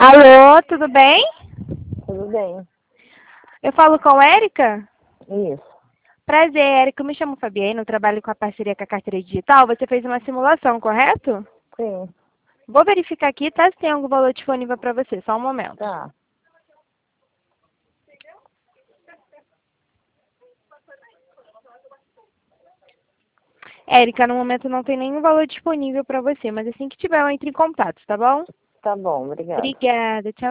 Alô, tudo bem? Tudo bem. Eu falo com Érica? Isso. Prazer, Érica. Eu me chamo Fabiana, eu trabalho com a parceria com a Carteira Digital. Você fez uma simulação, correto? Sim. Vou verificar aqui, tá? Se tem algum valor disponível para você. Só um momento. Tá. Érica, no momento não tem nenhum valor disponível para você, mas assim que tiver eu entro em contato, tá bom? Tá bom, obrigada. Obrigada, tchau.